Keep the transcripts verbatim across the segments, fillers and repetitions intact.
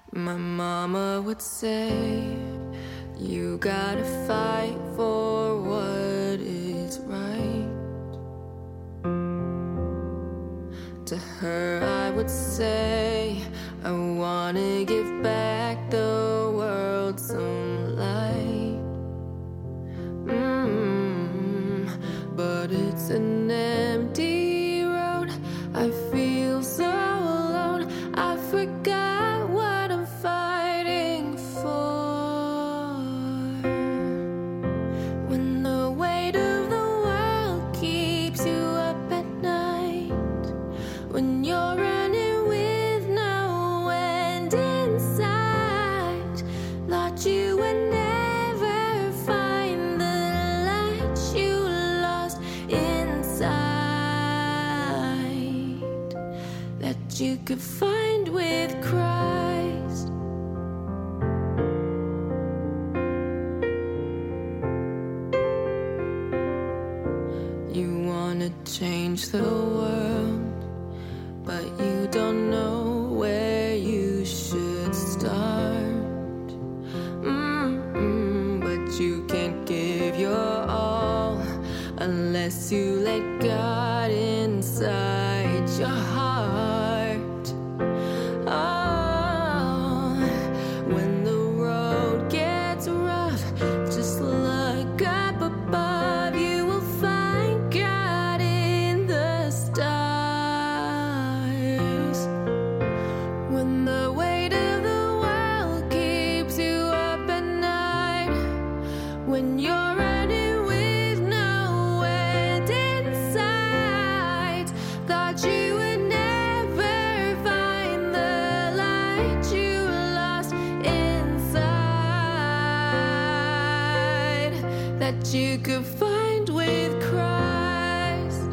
My mama would say, you gotta fight for what is right. To her I would say, I wanna give back the world some light. Mm, but it's an empty road. I feel so alone. I forgot what I'm fighting for. When the weight of the world keeps you up at night, when you're running with no end in sight, thought you would never find the light you lost inside, that you could find with Christ. You wanna change the world, but you don't know where you should start. Mm-mm, but you can't give your all unless you let God inside your heart. Oh, when the road gets rough, just look up above. You will find God in the stars. When the weight of the world keeps you up at night, when you're running with no end in sight, thought you would never find the light you lost inside, that you could find with Christ.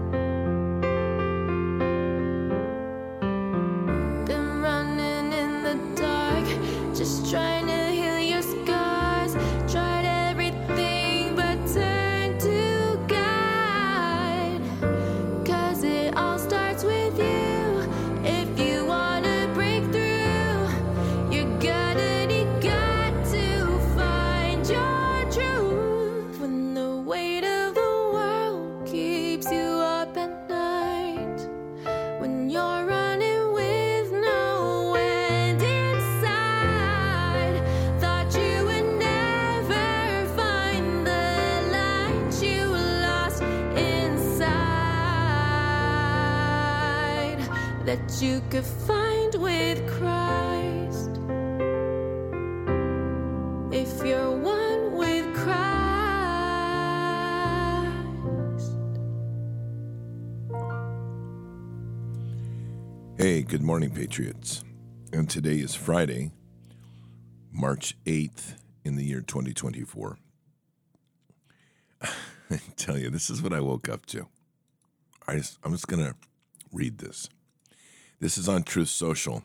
Been running in the dark, just trying to heal your scars. Tried everything but turned to God, 'cause it all starts with you. If you wanna break through, you're gonna need God to find your truth. When the weight of the world keeps you up at night, when you're running with no end inside, thought you would never find the light you lost inside, that you could find with Christ. If you're one with Christ. Hey, good morning, Patriots. And today is Friday, March eighth in the year twenty twenty-four. I tell you, this is what I woke up to. I just, I'm just going to read this. This is on Truth Social,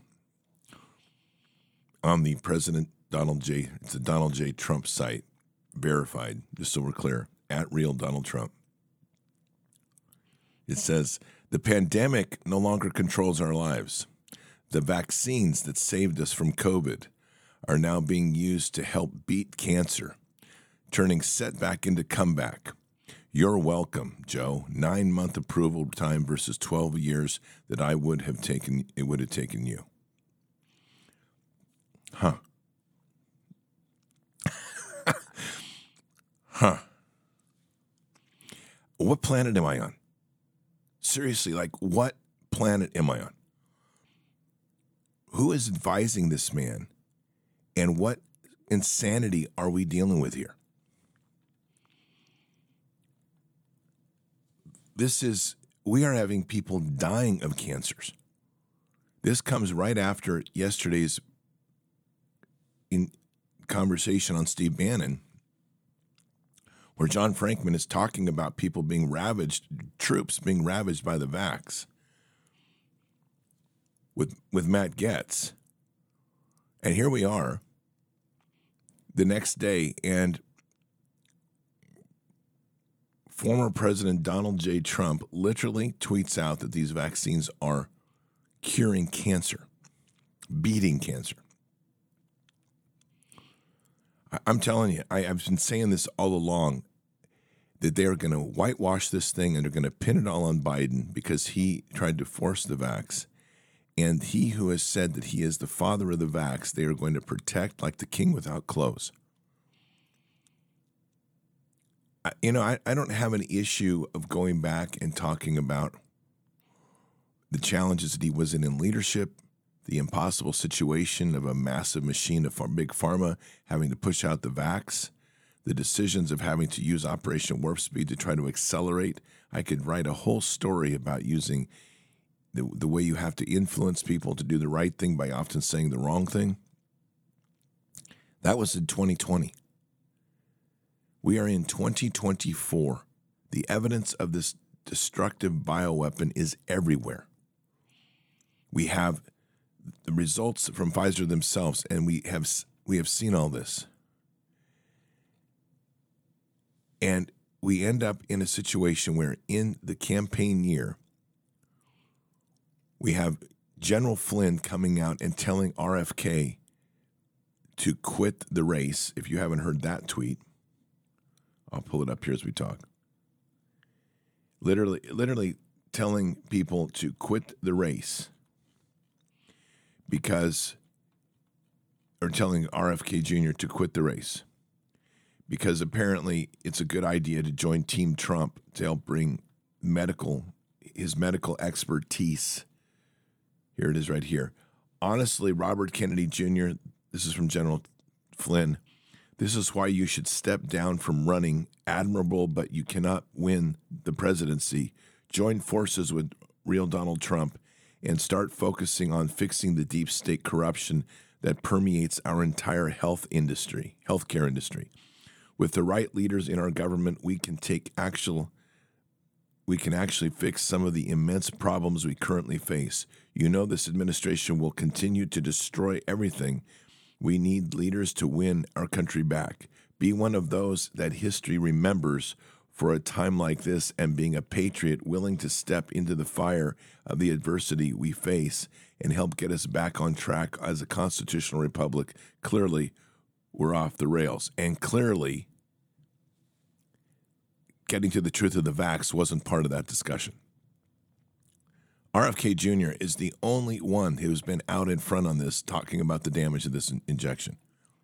on the President Donald J. It's a Donald J. Trump site, verified, just so we're clear, at Real Donald Trump. It says, the pandemic no longer controls our lives. The vaccines that saved us from COVID are now being used to help beat cancer, turning setback into comeback. You're welcome, Joe. Nine-month approval time versus twelve years that I would have taken. It would have taken you. Huh. Huh. What planet am I on? Seriously, like, what planet am I on? Who is advising this man? And what insanity are we dealing with here? This is, we are having people dying of cancers. This comes right after yesterday's in conversation on Steve Bannon, where John Frankman is talking about people being ravaged, troops being ravaged by the vax, with with Matt Gaetz. And here we are the next day, and former President Donald J. Trump literally tweets out that these vaccines are curing cancer, beating cancer. I, I'm telling you, I, I've been saying this all along, that they're going to whitewash this thing and they're going to pin it all on Biden because he tried to force the vax. And he who has said that he is the father of the vax, they are going to protect like the king without clothes. I, you know, I, I don't have an issue of going back and talking about the challenges that he was in in leadership, the impossible situation of a massive machine of big pharma having to push out the vax, the decisions of having to use Operation Warp Speed to try to accelerate. I could write a whole story about using the, the way you have to influence people to do the right thing by often saying the wrong thing. That was in twenty twenty. We are in twenty twenty-four. The evidence of this destructive bioweapon is everywhere. We have the results from Pfizer themselves, and we have we have seen all this. And we end up in a situation where in the campaign year, we have General Flynn coming out and telling R F K to quit the race. If you haven't heard that tweet, I'll pull it up here as we talk. Literally, literally telling people to quit the race because, or telling R F K Junior to quit the race because apparently it's a good idea to join Team Trump to help bring medical, his medical expertise. Here it is right here. Honestly, Robert Kennedy Junior, this is from General Flynn, this is why you should step down from running. Admirable, but you cannot win the presidency. Join forces with real Donald Trump and start focusing on fixing the deep state corruption that permeates our entire health industry, healthcare industry. With the right leaders in our government, we can take actual, we can actually fix some of the immense problems we currently face. You know this administration will continue to destroy everything. We need leaders to win our country back. Be one of those that history remembers for a time like this and being a patriot willing to step into the fire of the adversity we face and help get us back on track as a constitutional republic. Clearly, we're off the rails. And clearly, getting to the truth of the vax wasn't part of that discussion. R F K Junior is the only one who's been out in front on this, talking about the damage of this in- injection.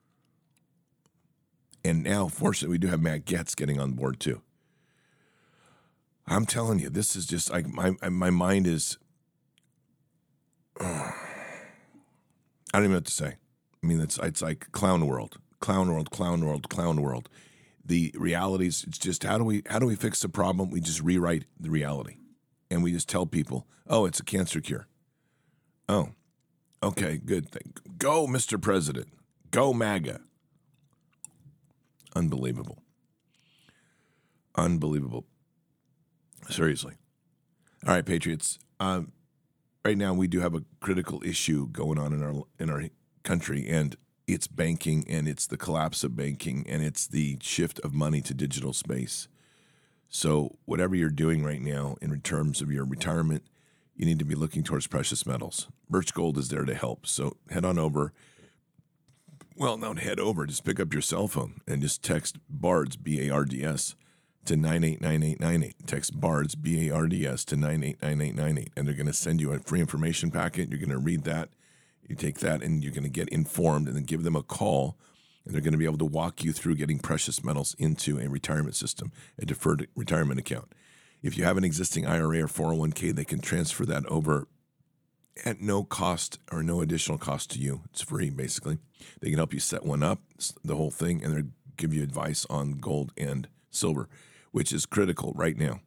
And now, fortunately, we do have Matt Gaetz getting on board, too. I'm telling you, this is just like my my mind is. Uh, I don't even know what to say. I mean, it's it's like clown world, clown world, clown world, clown world. The realities. It's just how do we how do we fix the problem? We just rewrite the reality, and we just tell people, "Oh, it's a cancer cure." Oh, okay, good thing. Go, Mister President. Go, MAGA. Unbelievable. Unbelievable. Seriously. All right, Patriots. Um, right now, we do have a critical issue going on in our in our country, and it's banking, and it's the collapse of banking, and it's the shift of money to digital space. So whatever you're doing right now in terms of your retirement, you need to be looking towards precious metals. Birch Gold is there to help. So head on over. Well, don't head over. Just pick up your cell phone and just text BARDS, B A R D S, to nine eight nine eight nine eight. Text BARDS, B A R D S, to nine eight nine eight nine eight. And they're going to send you a free information packet. You're going to read that. You take that and you're going to get informed and then give them a call. And they're going to be able to walk you through getting precious metals into a retirement system, a deferred retirement account. If you have an existing I R A or four oh one k, they can transfer that over at no cost or no additional cost to you. It's free, basically. They can help you set one up, the whole thing, and they'll give you advice on gold and silver, which is critical right now.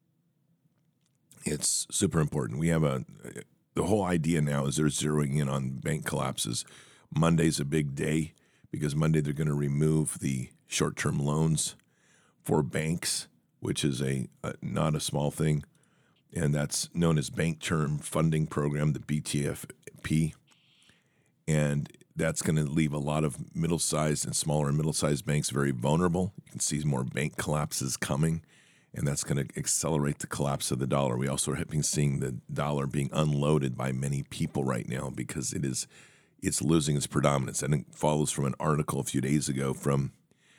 It's super important. We have a, the whole idea now is they're zeroing in on bank collapses. Monday's a big day because Monday they're going to remove the short-term loans for banks, which is a, a not a small thing. And that's known as Bank Term Funding Program, the B T F P. And that's going to leave a lot of middle-sized and smaller and middle-sized banks very vulnerable. You can see more bank collapses coming, and that's going to accelerate the collapse of the dollar. We also are seeing the dollar being unloaded by many people right now because it is it's losing its predominance. And it follows from an article a few days ago from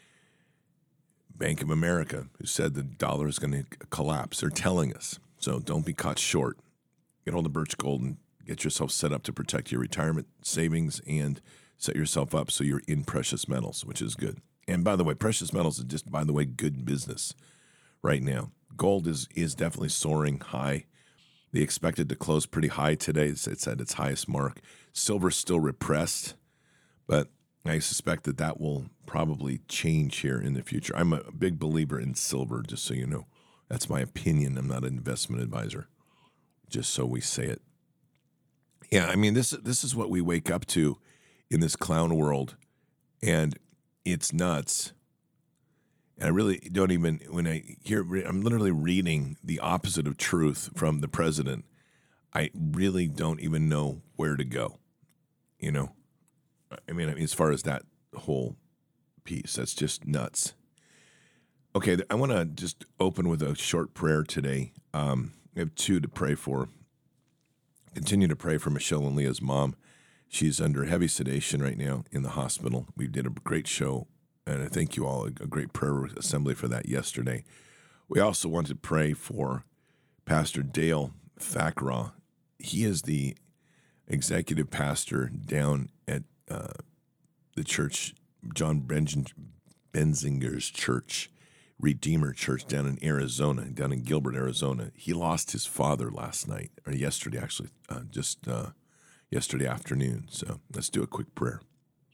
Bank of America, who said the dollar is going to collapse. They're telling us. So don't be caught short. Get hold of Birch Gold and get yourself set up to protect your retirement savings and set yourself up so you're in precious metals, which is good. And by the way, precious metals is just, by the way, good business right now. Gold is is definitely soaring high. They expected to close pretty high today. It's, it's at its highest mark. Silver's still repressed, but I suspect that that will probably change here in the future. I'm a big believer in silver, just so you know. That's my opinion. I'm not an investment advisor, just so we say it. Yeah, I mean, this this is what we wake up to in this clown world, and it's nuts. And I really don't even, when I hear, I'm literally reading the opposite of truth from the president. I really don't even know where to go, you know? I mean, as far as that whole piece, that's just nuts. Okay, I want to just open with a short prayer today. Um, I have two to pray for. Continue to pray for Michelle and Leah's mom. She's under heavy sedation right now in the hospital. We did a great show, and I thank you all, a great prayer assembly for that yesterday. We also want to pray for Pastor Dale Thackraw. He is the executive pastor down at uh, the church, John Benj- Benzinger's church, Redeemer Church down in Arizona, down in Gilbert, Arizona. He lost his father last night, or yesterday actually, uh, just uh, yesterday afternoon. So let's do a quick prayer.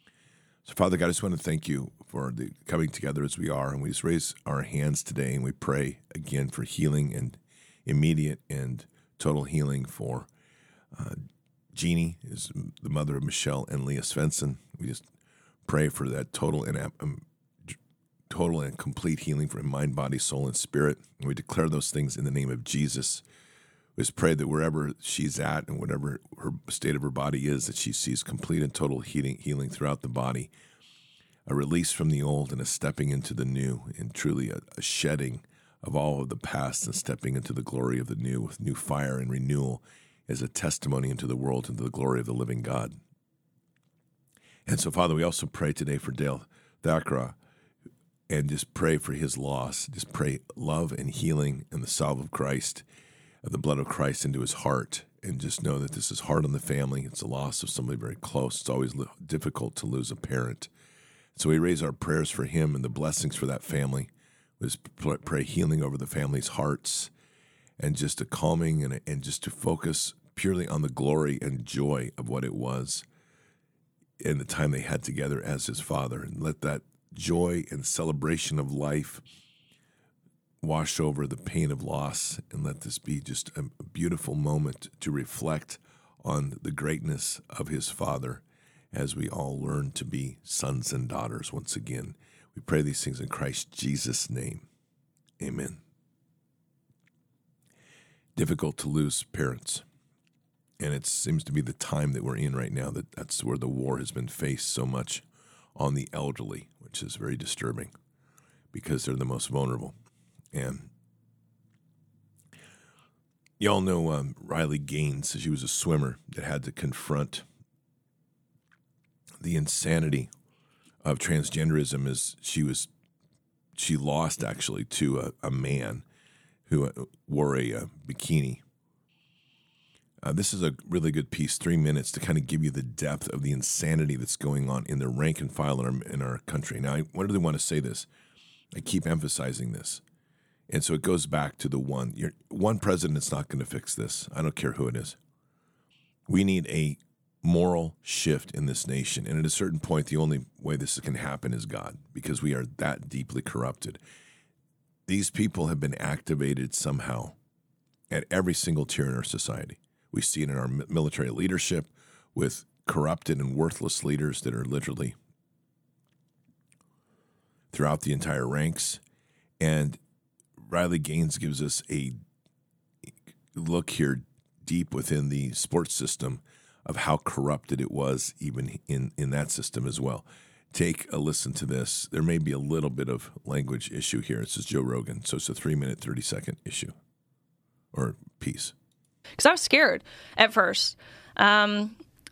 So Father God, I just want to thank you for the coming together as we are, and we just raise our hands today and we pray again for healing and immediate and total healing for uh, Jeannie, is the mother of Michelle and Leah Svensson. We just pray for that total and um, total and complete healing for mind, body, soul, and spirit. And we declare those things in the name of Jesus. We just pray that wherever she's at and whatever her state of her body is, that she sees complete and total healing, healing throughout the body, a release from the old and a stepping into the new, and truly a, a shedding of all of the past and stepping into the glory of the new with new fire and renewal as a testimony into the world and to the glory of the living God. And so, Father, we also pray today for Dale Thackraw, and just pray for his loss. Just pray love and healing and the salve of Christ, of the blood of Christ into his heart. And just know that this is hard on the family. It's a loss of somebody very close. It's always difficult to lose a parent. So we raise our prayers for him and the blessings for that family. We just pray healing over the family's hearts, and just a calming and, and just to focus purely on the glory and joy of what it was in the time they had together as his father. And let that joy and celebration of life wash over the pain of loss, and let this be just a, a beautiful moment to reflect on the greatness of his father as we all learn to be sons and daughters once again. We pray these things in Christ Jesus' name. Amen. Difficult to lose parents. And it seems to be the time that we're in right now, that that's where the war has been faced so much on the elderly, which is very disturbing because they're the most vulnerable. And y'all know um, Riley Gaines. She was a swimmer that had to confront the insanity of transgenderism as she was, she lost actually to a, a man who uh, wore a, a bikini. Uh, this is a really good piece, three minutes, to kind of give you the depth of the insanity that's going on in the rank and file in our, in our country. Now, I really want to say this. I keep emphasizing this. And so it goes back to the one. You're, one president's not going to fix this. I don't care who it is. We need a moral shift in this nation. And at a certain point, the only way this can happen is God, because we are that deeply corrupted. These people have been activated somehow at every single tier in our society. We see it in our military leadership with corrupted and worthless leaders that are literally throughout the entire ranks. And Riley Gaines gives us a look here deep within the sports system of how corrupted it was even in, in that system as well. Take a listen to this. There may be a little bit of language issue here. This is Joe Rogan, so it's a three-minute, thirty-second issue or piece. Because I was scared at first. Um,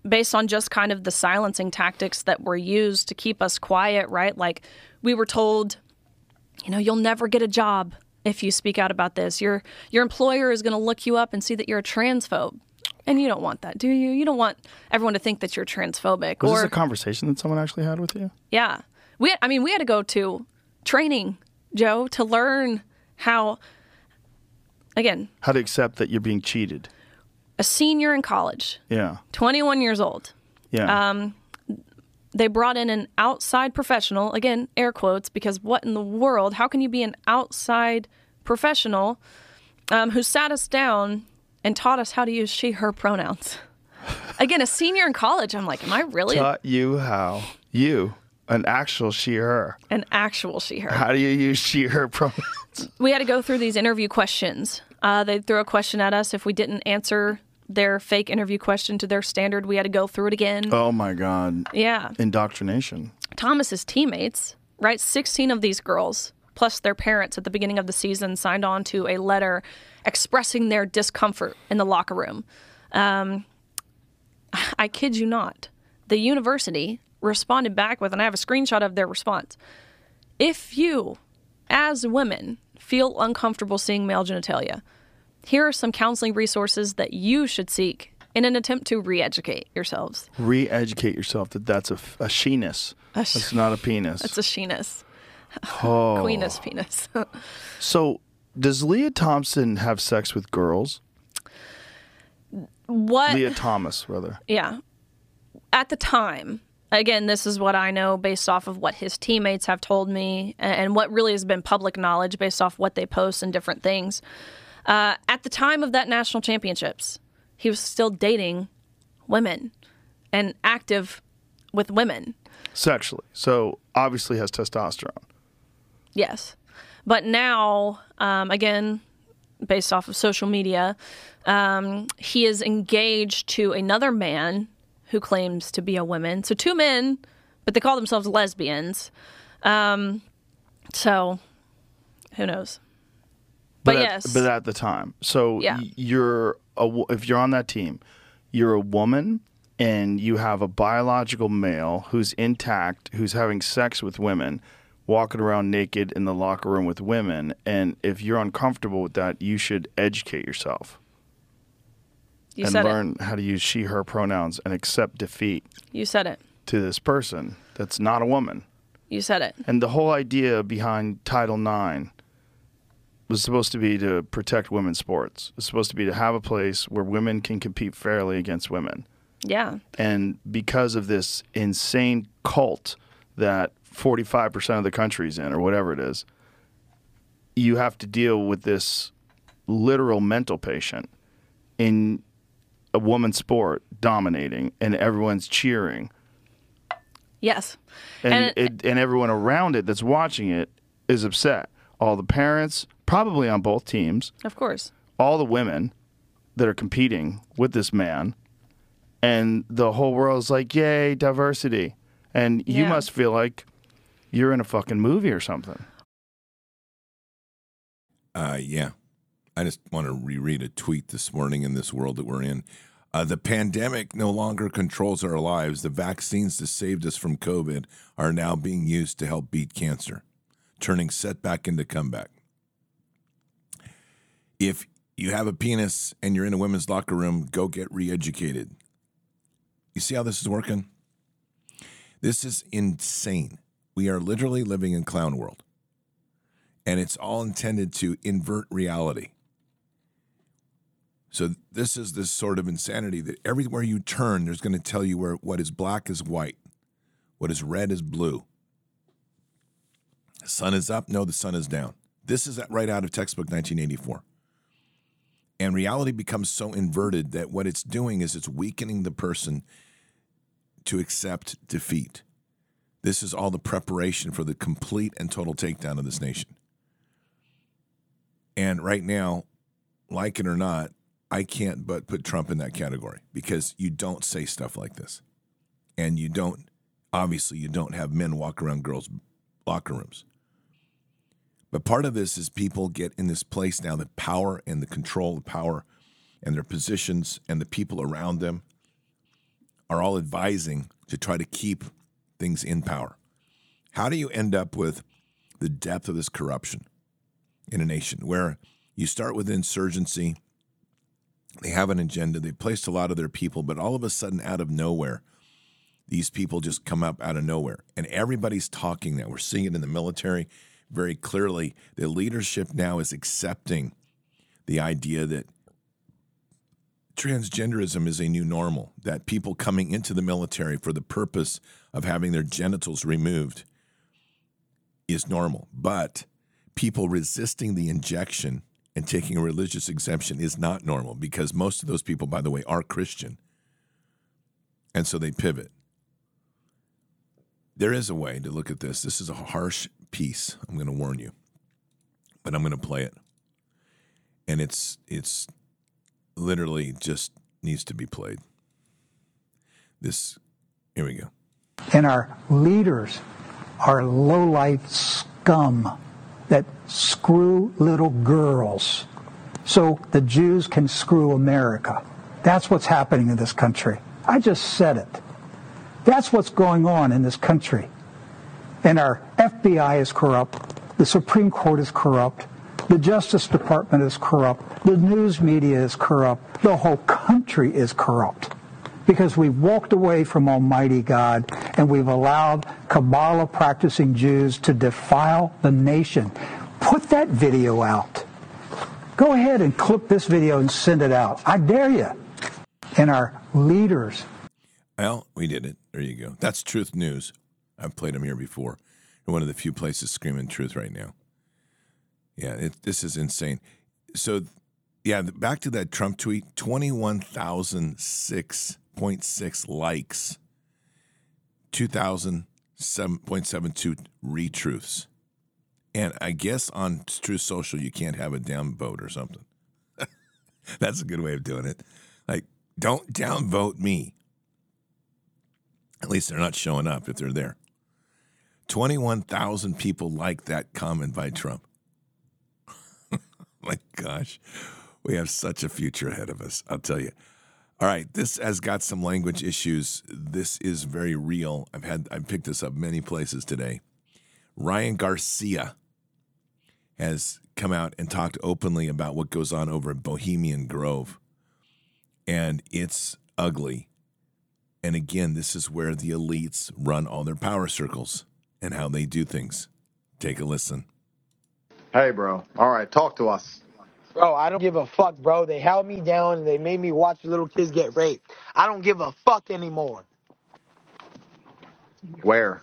based on just kind of the silencing tactics that were used to keep us quiet, right? Like we were told, you know, you'll never get a job if you speak out about this. Your your employer is going to look you up and see that you're a transphobe. And you don't want that, do you? You don't want everyone to think that you're transphobic. Was or, this a conversation that someone actually had with you? Yeah. We, I mean, we had to go to training, Joe, to learn how, again, How to accept that you're being cheated. a senior in college, Yeah. twenty-one years old. Yeah. Um, they brought in an outside professional, again, air quotes, because what in the world, how can you be an outside professional um, who sat us down and taught us how to use she, her pronouns? Again, a senior in college. I'm like, am I really Taught you how. You, an actual she, her. an actual she, her? How do you use she, her pronouns? We had to go through these interview questions. Uh, they'd throw a question at us. If we didn't answer their fake interview question to their standard, we had to go through it again. Oh, my God. Yeah. Indoctrination. Thomas's teammates, right, sixteen of these girls, plus their parents at the beginning of the season, signed on to a letter expressing their discomfort in the locker room. Um, I kid you not. The university responded back with, and I have a screenshot of their response. If you, as women, feel uncomfortable seeing male genitalia, here are some counseling resources that you should seek in an attempt to re-educate yourselves. Re-educate yourself that that's a, a she-ness. A sh- That's not a penis. It's a she-ness. oh. Queeness penis. So, does Leah Thompson have sex with girls? What? Leah Thomas, rather. Yeah. At the time, again, this is what I know based off of what his teammates have told me and what really has been public knowledge based off what they post and different things. Uh, at the time of that national championships, he was still dating women and active with women. Sexually. So, obviously has testosterone. Yes. But now, um, again, based off of social media, um, he is engaged to another man who claims to be a woman. So two men, but they call themselves lesbians. Um, so who knows? But, But at, yes. But at the time. So, Yeah. y- you're a, wo- if you're on that team, you're a woman and you have a biological male who's intact, who's having sex with women, walking around naked in the locker room with women, and if you're uncomfortable with that, you should educate yourself you and said learn how to use she, her pronouns and accept defeat it. You said it. to this person that's not a woman. You said it. And the whole idea behind Title nine was supposed to be to protect women's sports. It's supposed to be to have a place where women can compete fairly against women. Yeah. And because of this insane cult that forty-five percent of the country's in, or whatever it is, you have to deal with this literal mental patient in a woman's sport dominating, and everyone's cheering. Yes. And, And- it, and everyone around it that's watching it is upset. All the parents, probably on both teams, Of course. all the women that are competing with this man, and the whole world's like, yay, diversity. And you Yeah. must feel like you're in a fucking movie or something. Uh, yeah. I just want to reread a tweet this morning in this world that we're in. Uh, the pandemic no longer controls our lives. The vaccines that saved us from COVID are now being used to help beat cancer, turning setback into comeback. If you have a penis and you're in a women's locker room, go get re-educated. You see how this is working? This is insane. We are literally living in clown world. And it's all intended to invert reality. So this is this sort of insanity that everywhere you turn, there's going to tell you where what is black is white, what is red is blue. The sun is up, no, the sun is down. This is right out of textbook nineteen eighty-four. And reality becomes so inverted that what it's doing is it's weakening the person to accept defeat. This is all the preparation for the complete and total takedown of this nation. And right now, like it or not, I can't but put Trump in that category because you don't say stuff like this. And you don't, obviously, you don't have men walk around girls' locker rooms. But part of this is people get in this place now, the power and the control of power and their positions and the people around them are all advising to try to keep things in power. How do you end up with the depth of this corruption in a nation where you start with insurgency, they have an agenda, they've placed a lot of their people, but all of a sudden out of nowhere, these people just come up out of nowhere. And everybody's talking that. We're seeing it in the military very clearly. The leadership now is accepting the idea that transgenderism is a new normal, that people coming into the military for the purpose of having their genitals removed is normal. But people resisting the injection and taking a religious exemption is not normal, because most of those people, by the way, are Christian. And so they pivot. There is a way to look at this. This is a harsh piece, I'm going to warn you, but I'm going to play it. And it's it's literally just needs to be played. This, here we go. And our leaders are low-life scum that screw little girls so the Jews can screw America. That's what's happening in this country. I just said it. That's what's going on in this country. And our F B I is corrupt. The Supreme Court is corrupt. The Justice Department is corrupt. The news media is corrupt. The whole country is corrupt. Because we've walked away from Almighty God and we've allowed Kabbalah-practicing Jews to defile the nation. Put that video out. Go ahead and clip this video and send it out. I dare you. And our leaders. Well, we did it. There you go. That's Truth News. I've played them here before. They're one of the few places screaming truth right now. Yeah, it, this is insane. So, yeah, back to that Trump tweet, twenty-one thousand six point six likes, two thousand seven point seven two retruths. And I guess on Truth Social, you can't have a downvote or something. That's a good way of doing it. Like, don't downvote me. At least they're not showing up if they're there. twenty-one thousand people liked that comment by Trump. My gosh, we have such a future ahead of us, I'll tell you. All right, this has got some language issues. This is very real. I've had I've picked this up many places today. Ryan Garcia has come out and talked openly about what goes on over at Bohemian Grove. And it's ugly. And again, this is where the elites run all their power circles and how they do things. Take a listen. Hey, bro. All right, talk to us. Bro, I don't give a fuck, bro. They held me down and they made me watch little kids get raped. I don't give a fuck anymore. Where?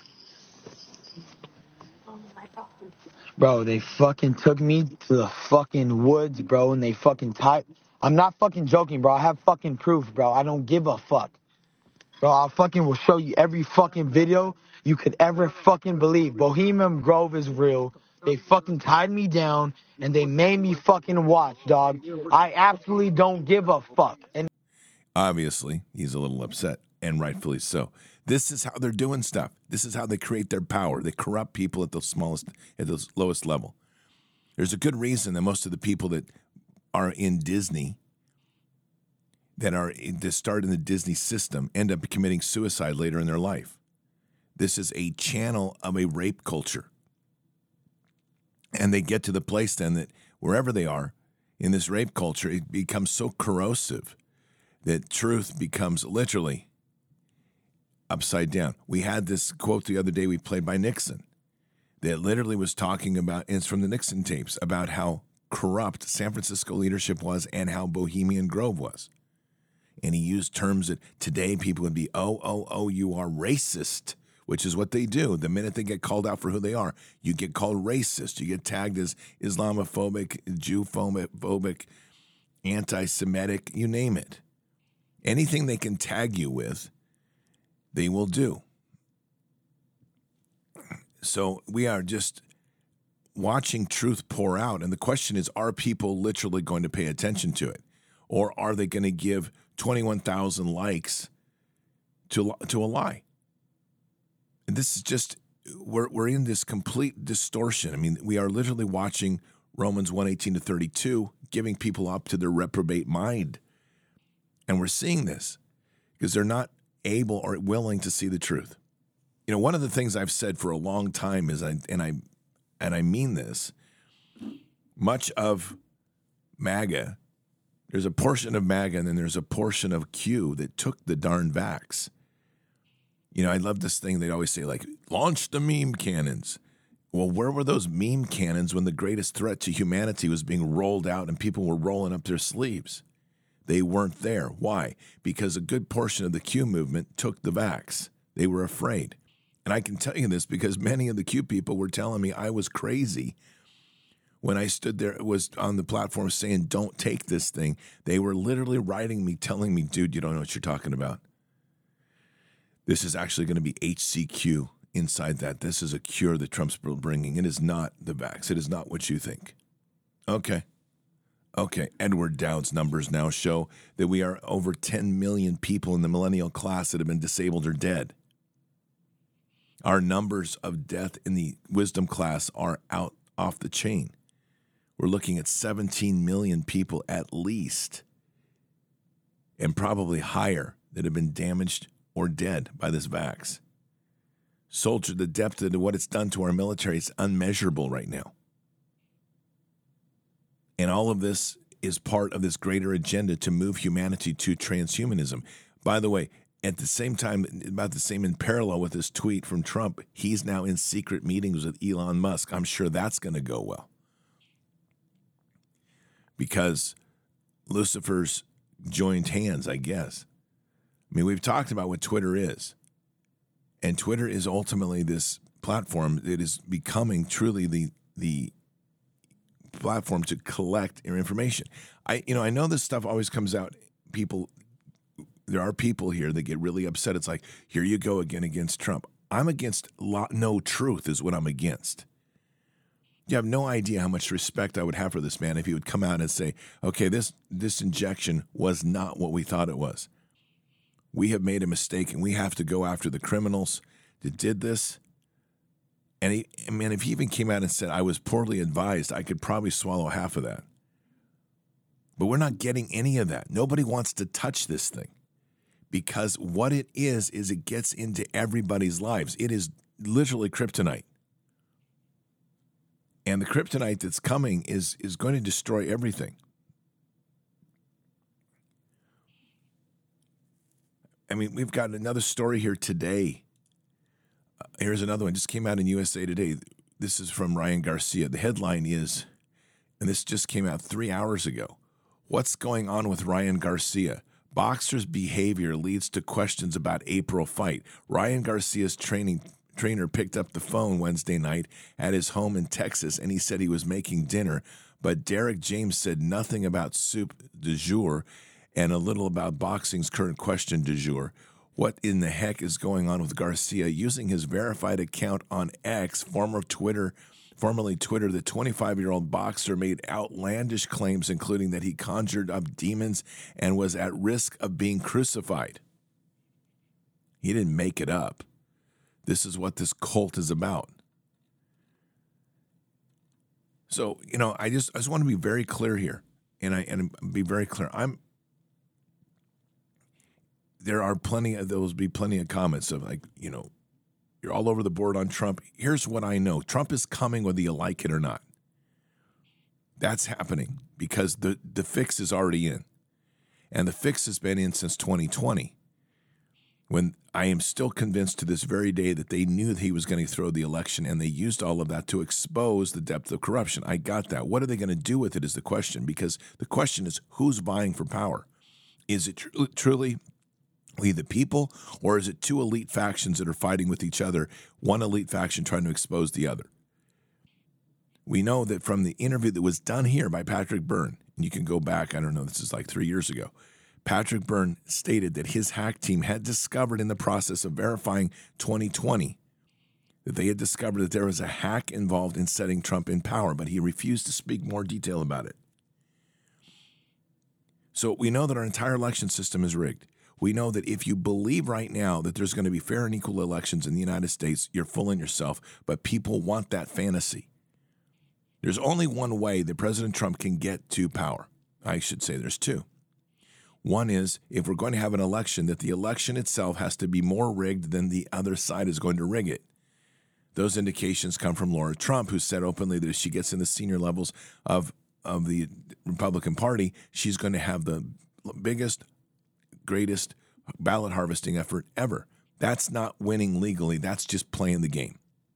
Bro, they fucking took me to the fucking woods, bro, and they fucking tied. I'm not fucking joking, bro. I have fucking proof, bro. I don't give a fuck. Bro, I fucking will show you every fucking video you could ever fucking believe. Bohemian Grove is real. They fucking tied me down and they made me fucking watch, dog. I absolutely don't give a fuck. And obviously, he's a little upset, and rightfully so. This is how they're doing stuff. This is how they create their power. They corrupt people at the smallest, at the lowest level. There's a good reason that most of the people that are in Disney, that are that start in the Disney system, end up committing suicide later in their life. This is a channel of a rape culture. And they get to the place then that wherever they are in this rape culture, it becomes so corrosive that truth becomes literally upside down. We had this quote the other day we played by Nixon that literally was talking about, and it's from the Nixon tapes, about how corrupt San Francisco leadership was and how Bohemian Grove was. And he used terms that today people would be, oh, oh, oh, you are racist, which is what they do. The minute they get called out for who they are, you get called racist. You get tagged as Islamophobic, Jew-phobic, anti-Semitic, you name it. Anything they can tag you with, they will do. So we are just watching truth pour out. And the question is, are people literally going to pay attention to it? Or are they going to give twenty-one thousand likes to, to a lie? And this is just, we're we're in this complete distortion. I mean, we are literally watching Romans one eighteen to thirty-two, giving people up to their reprobate mind. And we're seeing this. because they're not able or willing to see the truth. You know, one of the things I've said for a long time is, I, and I and I mean this, much of MAGA, there's a portion of MAGA and then there's a portion of Q that took the darn vax. You know, I love this thing they'd always say, like, launch the meme cannons. Well, where were those meme cannons when the greatest threat to humanity was being rolled out and people were rolling up their sleeves? They weren't there. Why? Because a good portion of the Q movement took the vax. They were afraid. And I can tell you this because many of the Q people were telling me I was crazy when I stood there, was on the platform saying, don't take this thing. They were literally writing me, telling me, dude, you don't know what you're talking about. This is actually going to be H C Q inside that. This is a cure that Trump's bringing. It is not the vax. It is not what you think. Okay. Okay. Edward Dowd's numbers now show that we are over ten million people in the millennial class that have been disabled or dead. Our numbers of death in the wisdom class are out off the chain. We're looking at seventeen million people at least, and probably higher, that have been damaged or dead by this vax. Soldier, the depth of what it's done to our military is unmeasurable right now. And all of this is part of this greater agenda to move humanity to transhumanism. By the way, at the same time, about the same in parallel with this tweet from Trump, he's now in secret meetings with Elon Musk. I'm sure that's going to go well. Because Lucifer's joined hands, I guess. I mean, we've talked about what Twitter is. And Twitter is ultimately this platform that is becoming truly the the platform to collect your information. I you know, I know this stuff always comes out. People, there are people here that get really upset. It's like, here you go again against Trump. I'm against lot, no truth is what I'm against. You have no idea how much respect I would have for this man if he would come out and say, okay, this this injection was not what we thought it was. We have made a mistake, and we have to go after the criminals that did this. And, he, man, if he even came out and said, I was poorly advised, I could probably swallow half of that. But we're not getting any of that. Nobody wants to touch this thing because what it is, is it gets into everybody's lives. It is literally kryptonite. And the kryptonite that's coming is, is going to destroy everything. I mean, we've got another story here today. Uh, here's another one. Just came out in U S A Today. This is from Ryan Garcia. The headline is, and this just came out three hours ago, what's going on with Ryan Garcia? Boxer's behavior leads to questions about April fight. Ryan Garcia's training trainer picked up the phone Wednesday night at his home in Texas, and he said he was making dinner. But Derek James said nothing about soup du jour and a little about boxing's current question du jour. What in the heck is going on with Garcia? Using his verified account on X, former Twitter, formerly Twitter, the twenty-five-year-old boxer made outlandish claims, including that he conjured up demons and was at risk of being crucified. He didn't make it up. This is what this cult is about. So, you know, I just I just want to be very clear here, and I and be very clear. I'm There are plenty of, there will be plenty of comments of like, you know, you're all over the board on Trump. Here's what I know. Trump is coming whether you like it or not. That's happening because the, the fix is already in. And the fix has been in since twenty twenty, when I am still convinced to this very day that they knew that he was going to throw the election, and they used all of that to expose the depth of corruption. I got that. What are they going to do with it is the question, because the question is who's vying for power? Is it tr- truly we the people, or is it two elite factions that are fighting with each other, one elite faction trying to expose the other? We know that from the interview that was done here by Patrick Byrne, and you can go back, I don't know, this is like three years ago, Patrick Byrne stated that his hack team had discovered in the process of verifying twenty twenty that they had discovered that there was a hack involved in setting Trump in power, but he refused to speak more detail about it. So we know that our entire election system is rigged. We know that if you believe right now that there's going to be fair and equal elections in the United States, you're fooling yourself, but people want that fantasy. There's only one way that President Trump can get to power. I should say there's two. One is, if we're going to have an election, that the election itself has to be more rigged than the other side is going to rig it. Those indications come from Laura Trump, who said openly that if she gets in the senior levels of, of the Republican Party, she's going to have the biggest, greatest ballot harvesting effort ever. That's not winning legally. That's just playing the game.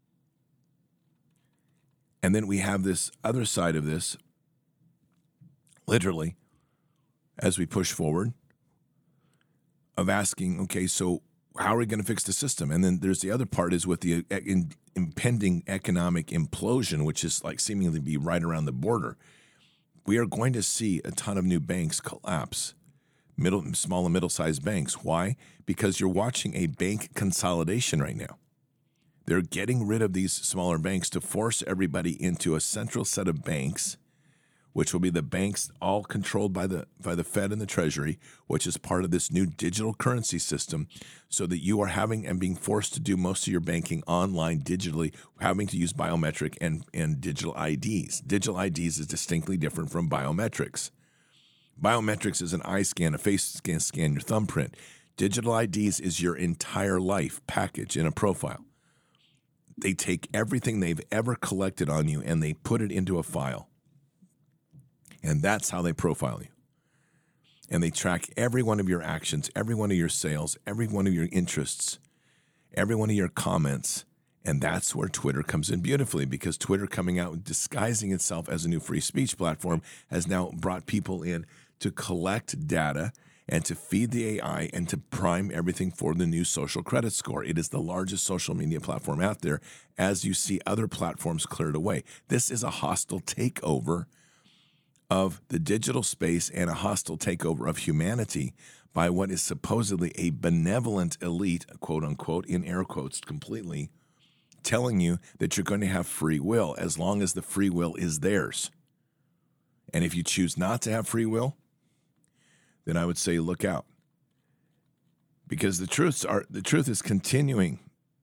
And then we have this other side of this, literally, as we push forward, of asking, okay, so how are we going to fix the system? And then there's the other part is with the uh, in, impending economic implosion, which is like seemingly be right around the border. We are going to see a ton of new banks collapse, middle, small and middle-sized banks. Why? Because you're watching a bank consolidation right now. They're getting rid of these smaller banks to force everybody into a central set of banks, which will be the banks all controlled by the by the Fed and the Treasury, which is part of this new digital currency system, so that you are having and being forced to do most of your banking online digitally, having to use biometric and, and digital I Ds. Digital I Ds is distinctly different from biometrics. Biometrics is an eye scan, a face scan, scan your thumbprint. Digital I Ds is your entire life package in a profile. They take everything they've ever collected on you and they put it into a file. And that's how they profile you. And they track every one of your actions, every one of your sales, every one of your interests, every one of your comments. And that's where Twitter comes in beautifully, because Twitter, coming out and disguising itself as a new free speech platform, has now brought people in to collect data and to feed the A I and to prime everything for the new social credit score. It is the largest social media platform out there, as you see other platforms cleared away. This is a hostile takeover of the digital space and a hostile takeover of humanity by what is supposedly a benevolent elite, quote unquote, in air quotes completely, telling you that you're going to have free will as long as the free will is theirs. And if you choose not to have free will, then I would say look out. Because the truths are the truth is continuing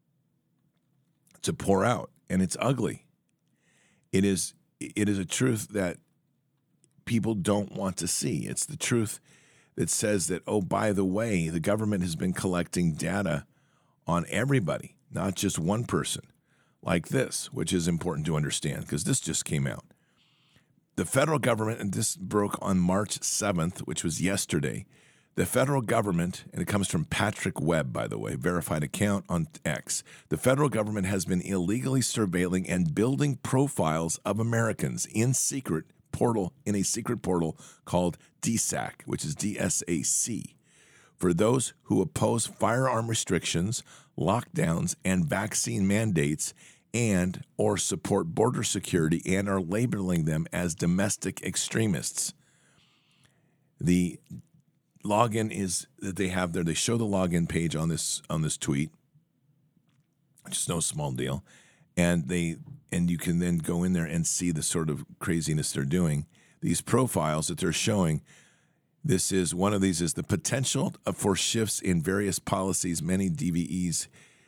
to pour out, and it's ugly. It is it is a truth that people don't want to see. It's the truth that says that, oh, by the way, the government has been collecting data on everybody, not just one person, like this, which is important to understand because this just came out. The federal government, and this broke on March seventh, which was yesterday, the federal government, and it comes from Patrick Webb, by the way, verified account on X, the federal government has been illegally surveilling and building profiles of Americans in secret portal in a secret portal called D S A C, which is D S A C, for those who oppose firearm restrictions, lockdowns, and vaccine mandates, and or support border security and are labeling them as domestic extremists. The login is that they have there. They show the login page on this on this tweet, which is no small deal, and they. And you can then go in there and see the sort of craziness they're doing. These profiles that they're showing, this is one of these is the potential for shifts in various policies many D V Es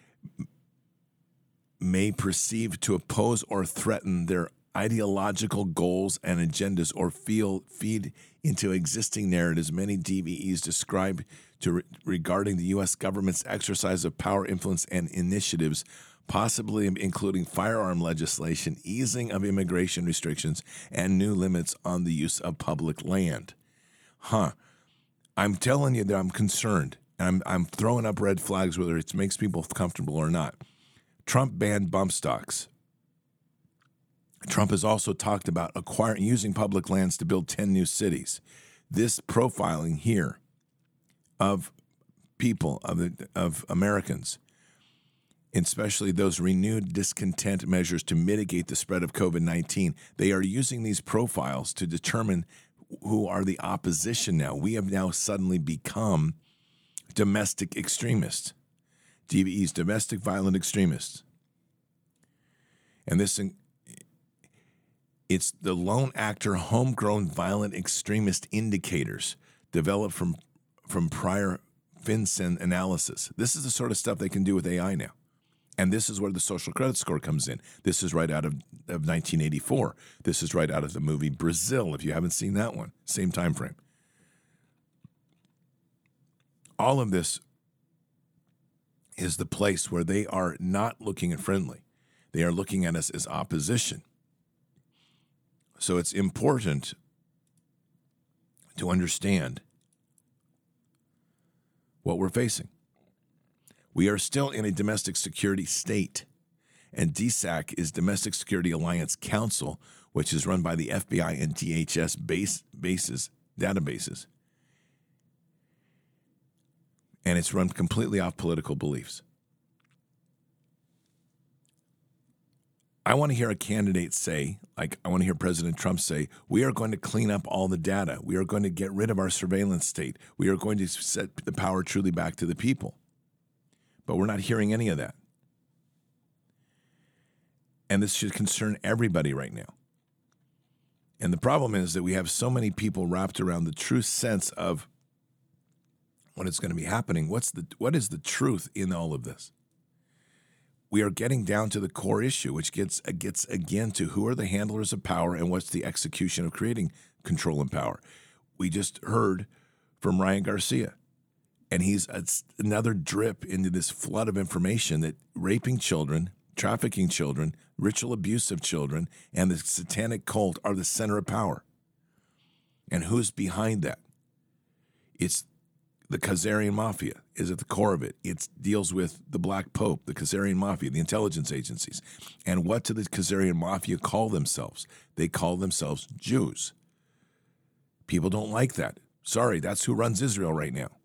may perceive to oppose or threaten their ideological goals and agendas, or feel feed into existing narratives many D V Es describe to re- regarding the U S government's exercise of power, influence, and initiatives, possibly including firearm legislation, easing of immigration restrictions, and new limits on the use of public land. Huh. I'm telling you that I'm concerned. I'm, I'm throwing up red flags, whether it makes people comfortable or not. Trump banned bump stocks. Trump has also talked about acquiring, using public lands to build ten new cities. This profiling here of people, of, the, of Americans, especially those renewed discontent measures to mitigate the spread of COVID nineteen. They are using these profiles to determine who are the opposition now. We have now suddenly become domestic extremists, D V Es, domestic violent extremists. And this, it's the lone actor, homegrown violent extremist indicators developed from, from prior FinCEN analysis. This is the sort of stuff they can do with A I now. And this is where the social credit score comes in. This is right out of, of nineteen eighty-four. This is right out of the movie Brazil, if you haven't seen that one. Same time frame. all of this is the place where they are not looking at friendly. They are looking at us as opposition. So it's important to understand what we're facing. We are still in a domestic security state, and D S A C is Domestic Security Alliance Council, which is run by the F B I and D H S base, bases, databases. And it's run completely off political beliefs. I want to hear a candidate say, like I want to hear President Trump say, we are going to clean up all the data. We are going to get rid of our surveillance state. We are going to set the power truly back to the people. But we're not hearing any of that. And this should concern everybody right now. And the problem is that we have so many people wrapped around the true sense of what is going to be happening. What's the what is the truth in all of this? We are getting down to the core issue, which gets gets again to who are the handlers of power and what's the execution of creating control and power. We just heard from Ryan Garcia, and he's it's another drip into this flood of information that raping children, trafficking children, ritual abuse of children, and the satanic cult are the center of power. And who's behind that? It's the Khazarian Mafia is at the core of it. It deals with the Black Pope, the Khazarian Mafia, the intelligence agencies. And what do the Khazarian Mafia call themselves? They call themselves Jews. People don't like that. Sorry, that's who runs Israel right now.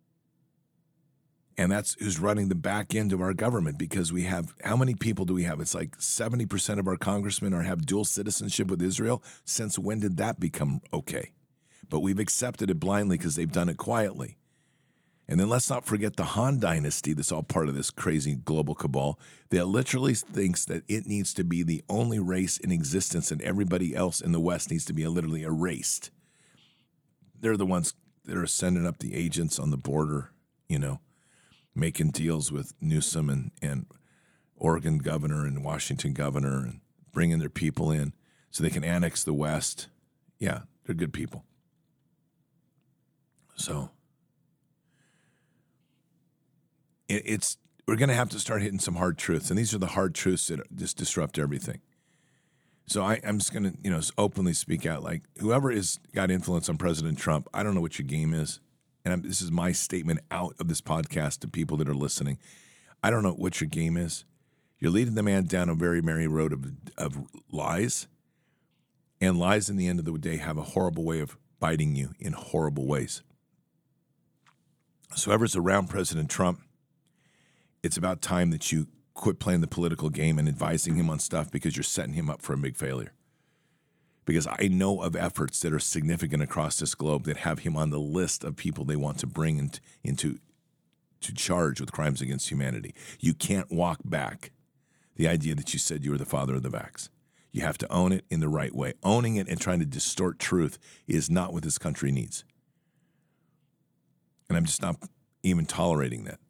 And that's who's running the back end of our government, because we have, how many people do we have? It's like seventy percent of our congressmen are have dual citizenship with Israel. Since when did that become okay? But we've accepted it blindly because they've done it quietly. And then let's not forget the Han dynasty that's all part of this crazy global cabal that literally thinks that it needs to be the only race in existence and everybody else in the West needs to be literally erased. They're the ones that are sending up the agents on the border, you know, making deals with Newsom and, and Oregon governor and Washington governor and bringing their people in so they can annex the West. Yeah, they're good people. So it, it's we're going to have to start hitting some hard truths, and these are the hard truths that just disrupt everything. So I, I'm just going to, you know, openly speak out. Like, whoever has got influence on President Trump, I don't know what your game is, and I'm, this is my statement out of this podcast to people that are listening. I don't know what your game is. You're leading the man down a very merry road of of lies, and lies in the end of the day have a horrible way of biting you in horrible ways. So whoever's around President Trump, it's about time that you quit playing the political game and advising him on stuff, because you're setting him up for a big failure. Because I know of efforts that are significant across this globe that have him on the list of people they want to bring in, into to charge with crimes against humanity. You can't walk back the idea that you said you were the father of the vax. You have to own it in the right way. Owning it and trying to distort truth is not what this country needs. And I'm just not even tolerating that.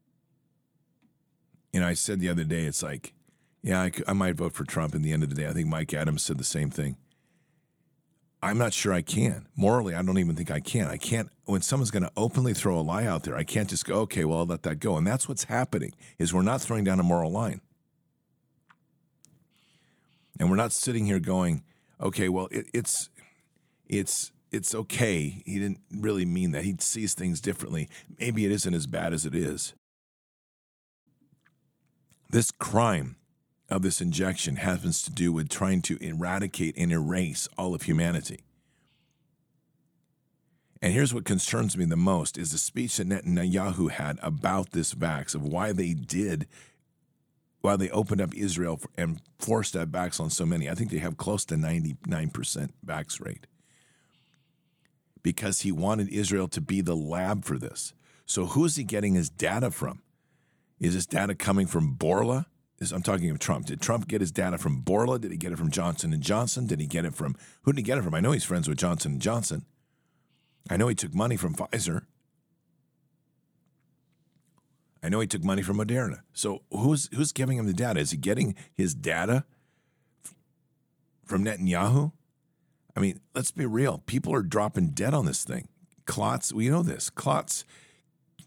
You know, I said the other day, it's like, yeah, I, I might vote for Trump. In the end of the day, I think Mike Adams said the same thing. I'm not sure I can. Morally, I don't even think I can. I can't, when someone's going to openly throw a lie out there, I can't just go, okay, well, I'll let that go. And that's what's happening, is we're not throwing down a moral line. And we're not sitting here going, okay, well, it, it's, it's, it's okay. He didn't really mean that. He sees things differently. Maybe it isn't as bad as it is. This crime of this injection happens to do with trying to eradicate and erase all of humanity. And here's what concerns me the most is the speech that Netanyahu had about this vax, of why they did, why they opened up Israel and forced that vax on so many. I think they have close to ninety-nine percent vax rate. Because he wanted Israel to be the lab for this. So who's he getting his data from? Is this data coming from Borla? Is, I'm talking of Trump. Did Trump get his data from Borla? Did he get it from Johnson and Johnson? Did he get it from, who did he get it from? I know he's friends with Johnson and Johnson. I know he took money from Pfizer. I know he took money from Moderna. So who's who's giving him the data? Is he getting his data from Netanyahu? I mean, let's be real. People are dropping dead on this thing. Clots, we know this. Clots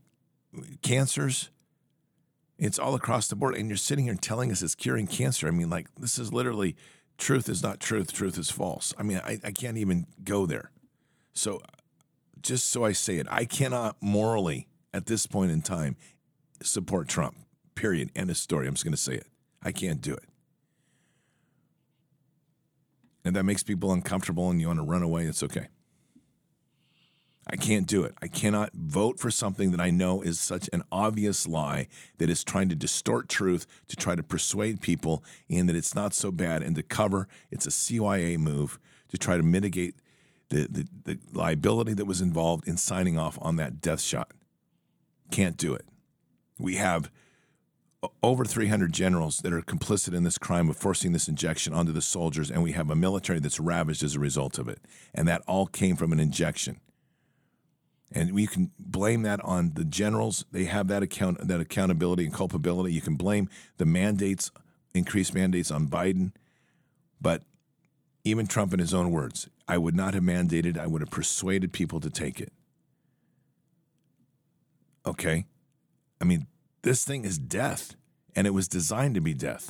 cancers, it's all across the board. And you're sitting here telling us it's curing cancer. I mean, like, this is literally, truth is not truth, truth is false. I mean, I, I can't even go there. So just so I say it, I cannot morally, at this point in time, support Trump, period, end of story. I'm just going to say it. I can't do it. And that makes people uncomfortable and you want to run away, it's okay. I can't do it. I cannot vote for something that I know is such an obvious lie that is trying to distort truth to try to persuade people in that it's not so bad and to cover. It's a C Y A move to try to mitigate the, the, the liability that was involved in signing off on that death shot. Can't do it. We have over three hundred generals that are complicit in this crime of forcing this injection onto the soldiers, and we have a military that's ravaged as a result of it. And that all came from an injection. And we can blame that on the generals. They have that account, that accountability and culpability. You can blame the mandates, increased mandates on Biden. But even Trump, in his own words, I would not have mandated. I would have persuaded people to take it. Okay? I mean, this thing is death, and it was designed to be death.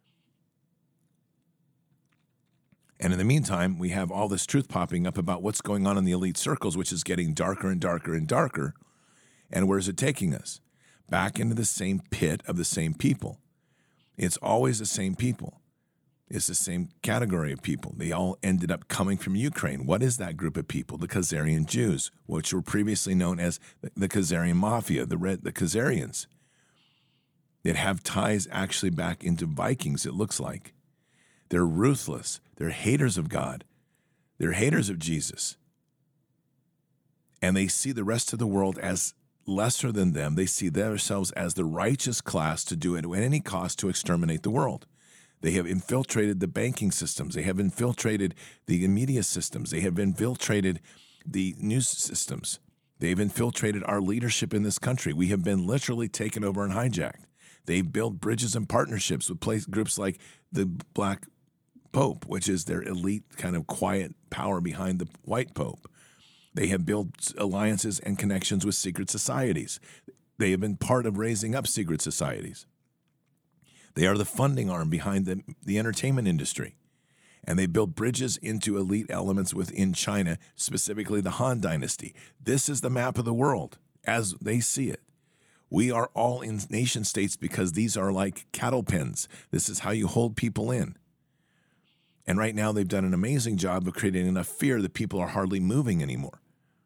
And in the meantime, we have all this truth popping up about what's going on in the elite circles, which is getting darker and darker and darker. And where is it taking us? Back into the same pit of the same people. It's always the same people. It's the same category of people. They all ended up coming from Ukraine. What is that group of people? The Khazarian Jews, which were previously known as the Khazarian Mafia, the Red, the Khazarians, that have ties actually back into Vikings, it looks like. They're ruthless. They're haters of God. They're haters of Jesus. And they see the rest of the world as lesser than them. They see themselves as the righteous class to do it at any cost to exterminate the world. They have infiltrated the banking systems. They have infiltrated the media systems. They have infiltrated the news systems. They've infiltrated our leadership in this country. We have been literally taken over and hijacked. They've built bridges and partnerships with place, groups like the Black Pope, which is their elite kind of quiet power behind the white Pope. They have built alliances and connections with secret societies. They have been part of raising up secret societies. They are the funding arm behind the, the entertainment industry. And they build bridges into elite elements within China, specifically the Han Dynasty. This is the map of the world as they see it. We are all in nation states because these are like cattle pens. This is how you hold people in. And right now they've done an amazing job of creating enough fear that people are hardly moving anymore.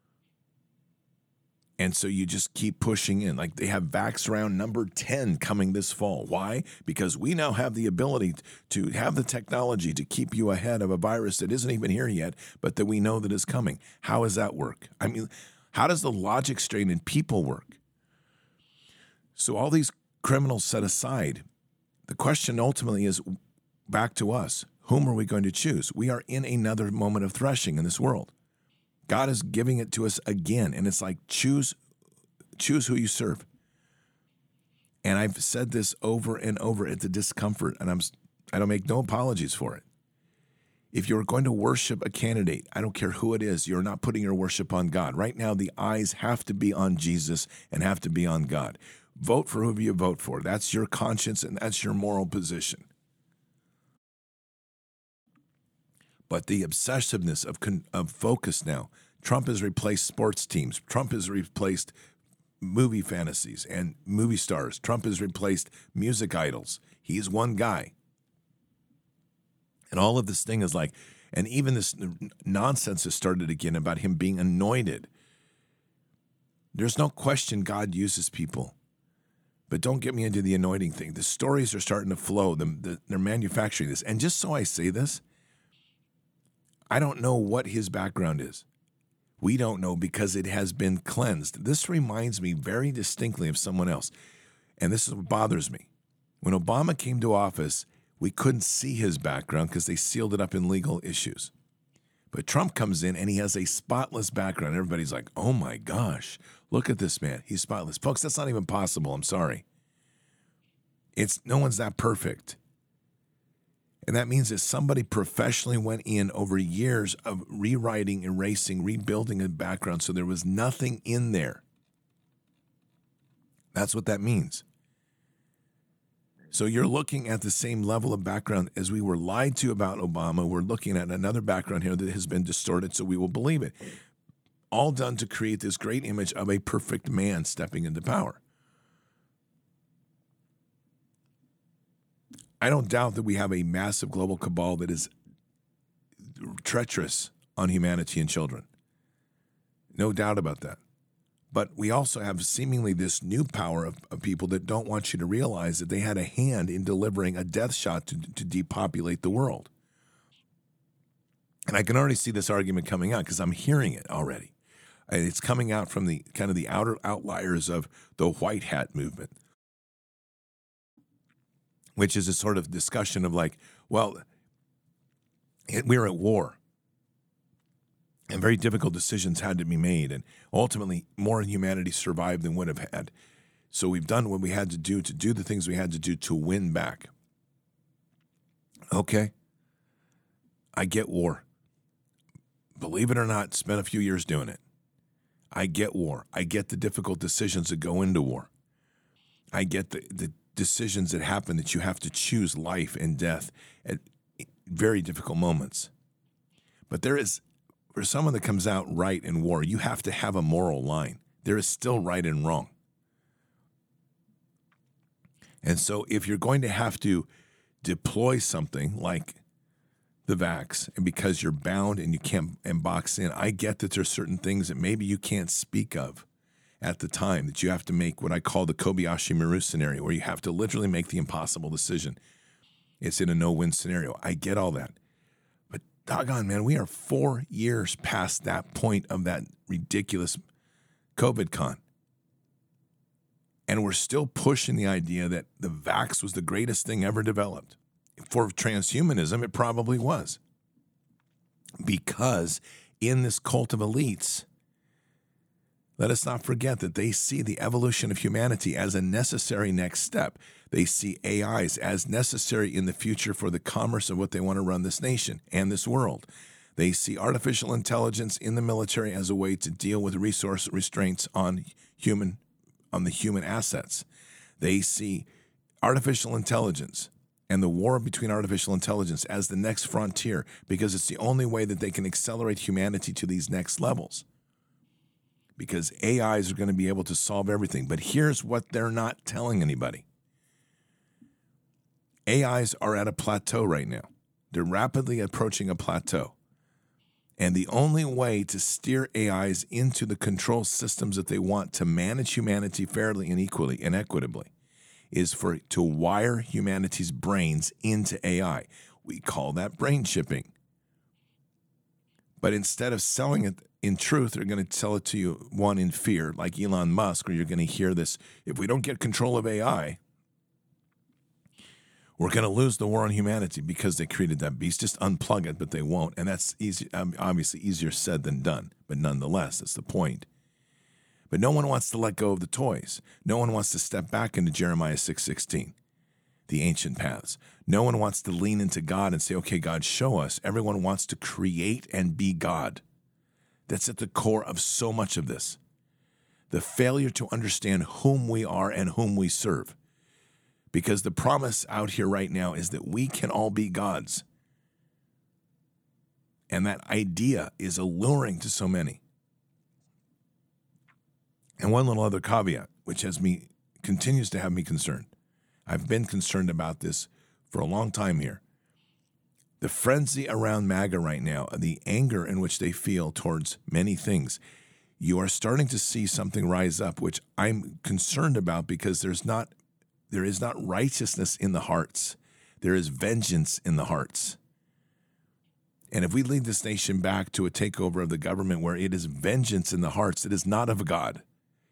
And so you just keep pushing in. Like they have Vax round number ten coming this fall. Why? Because we now have the ability to have the technology to keep you ahead of a virus that isn't even here yet, but that we know that is coming. How does that work? I mean, how does the logic strain in people work? So all these criminals set aside, the question ultimately is back to us. Whom are we going to choose? We are in another moment of threshing in this world. God is giving it to us again, and it's like choose, choose who you serve. And I've said this over and over at the discomfort, and I'm I don't make no apologies for it. If you're going to worship a candidate, I don't care who it is, you're not putting your worship on God. Right now, the eyes have to be on Jesus and have to be on God. Vote for whoever you vote for. That's your conscience and that's your moral position. But the obsessiveness of, con- of focus now, Trump has replaced sports teams. Trump has replaced movie fantasies and movie stars. Trump has replaced music idols. He's one guy. And all of this thing is like, and even this nonsense has started again about him being anointed. There's no question God uses people. But don't get me into the anointing thing. The stories are starting to flow. The, the, they're manufacturing this. And just so I say this, I don't know what his background is. We don't know because it has been cleansed. This reminds me very distinctly of someone else. And this is what bothers me. When Obama came to office, we couldn't see his background because they sealed it up in legal issues. But Trump comes in and he has a spotless background. Everybody's like, oh my gosh, look at this man. He's spotless. Folks, that's not even possible. I'm sorry. It's no one's that perfect. And that means that somebody professionally went in over years of rewriting, erasing, rebuilding a background so there was nothing in there. That's what that means. So you're looking at the same level of background as we were lied to about Obama. We're looking at another background here that has been distorted so we will believe it. All done to create this great image of a perfect man stepping into power. I don't doubt that we have a massive global cabal that is treacherous on humanity and children. No doubt about that. But we also have seemingly this new power of, of people that don't want you to realize that they had a hand in delivering a death shot to, to depopulate the world. And I can already see this argument coming out because I'm hearing it already. It's coming out from the kind of the outer outliers of the white hat movement, which is a sort of discussion of like, well, we're at war. And very difficult decisions had to be made. And ultimately, more humanity survived than would have had. So we've done what we had to do to do the things we had to do to win back. Okay. I get war. Believe it or not, spent a few years doing it. I get war. I get the difficult decisions that go into war. I get the, the decisions that happen that you have to choose life and death at very difficult moments. But there is... For someone that comes out right in war, you have to have a moral line. There is still right and wrong. And so if you're going to have to deploy something like the vax, and because you're bound and you can't and box in, I get that there's certain things that maybe you can't speak of at the time, that you have to make what I call the Kobayashi Maru scenario, where you have to literally make the impossible decision. It's in a no-win scenario. I get all that. Doggone, man, we are four years past that point of that ridiculous COVID con. And we're still pushing the idea that the vax was the greatest thing ever developed. For transhumanism, it probably was. Because in this cult of elites, let us not forget that they see the evolution of humanity as a necessary next step. They see A Is as necessary in the future for the commerce of what they want to run this nation and this world. They see artificial intelligence in the military as a way to deal with resource restraints on human, on the human assets. They see artificial intelligence and the war between artificial intelligence as the next frontier because it's the only way that they can accelerate humanity to these next levels. Because A Is are going to be able to solve everything. But here's what they're not telling anybody. A Is are at a plateau right now. They're rapidly approaching a plateau. And the only way to steer A Is into the control systems that they want to manage humanity fairly and equally and equitably is for to wire humanity's brains into A I. We call that brain chipping. But instead of selling it in truth, they're going to sell it to you, one, in fear, like Elon Musk, or you're going to hear this, if we don't get control of A I, we're going to lose the war on humanity because they created that beast. Just unplug it, but they won't. And that's easy, obviously easier said than done. But nonetheless, that's the point. But no one wants to let go of the toys. No one wants to step back into Jeremiah six sixteen, the ancient paths. No one wants to lean into God and say, okay, God, show us. Everyone wants to create and be God. That's at the core of so much of this. The failure to understand whom we are and whom we serve. Because the promise out here right now is that we can all be gods. And that idea is alluring to so many. And one little other caveat, which has me continues to have me concerned. I've been concerned about this for a long time here. The frenzy around MAGA right now, the anger in which they feel towards many things, you are starting to see something rise up, which I'm concerned about because there's not, there is not righteousness in the hearts. There is vengeance in the hearts. And if we lead this nation back to a takeover of the government where it is vengeance in the hearts, it is not of God.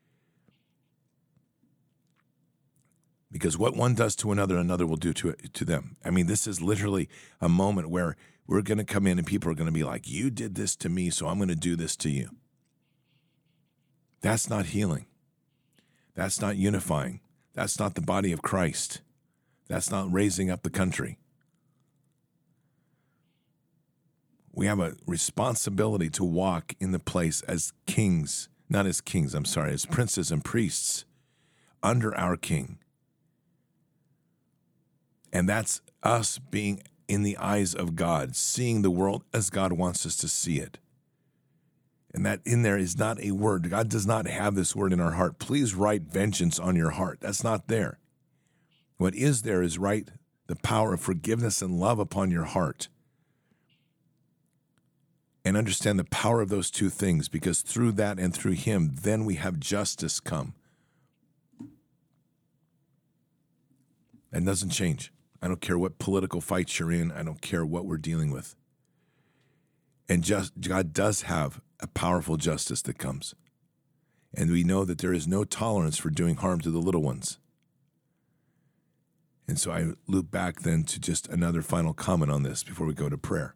Because what one does to another, another will do to to them. I mean, this is literally a moment where we're going to come in and people are going to be like, you did this to me, so I'm going to do this to you. That's not healing. That's not unifying. That's not the body of Christ. That's not raising up the country. We have a responsibility to walk in the place as kings, not as kings, I'm sorry, as princes and priests under our King. And that's us being in the eyes of God, seeing the world as God wants us to see it. And that in there is not a word. God does not have this word in our heart. Please write vengeance on your heart. That's not there. What is there is write the power of forgiveness and love upon your heart. And understand the power of those two things, because through that and through him, then we have justice come. That doesn't change. I don't care what political fights you're in. I don't care what we're dealing with. And just God does have a powerful justice that comes. And we know that there is no tolerance for doing harm to the little ones. And so I loop back then to just another final comment on this before we go to prayer.